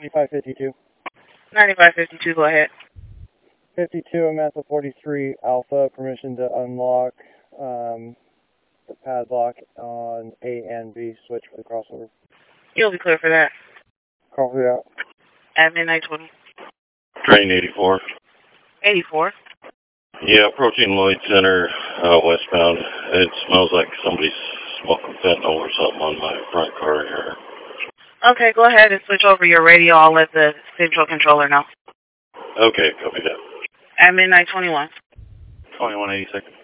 9552. 9552, go ahead. 52, I'm at the 43 Alpha, permission to unlock the padlock on A and B switch for the crossover. You'll be clear for that. Copy out. At midnight 20. Train 84. 84. Yeah, approaching Lloyd Center, westbound. It smells like somebody's smoking fentanyl or something on my front car here. Okay, go ahead and switch over your radio. I'll let the central controller know. Okay, copy that. At midnight 21. 2186.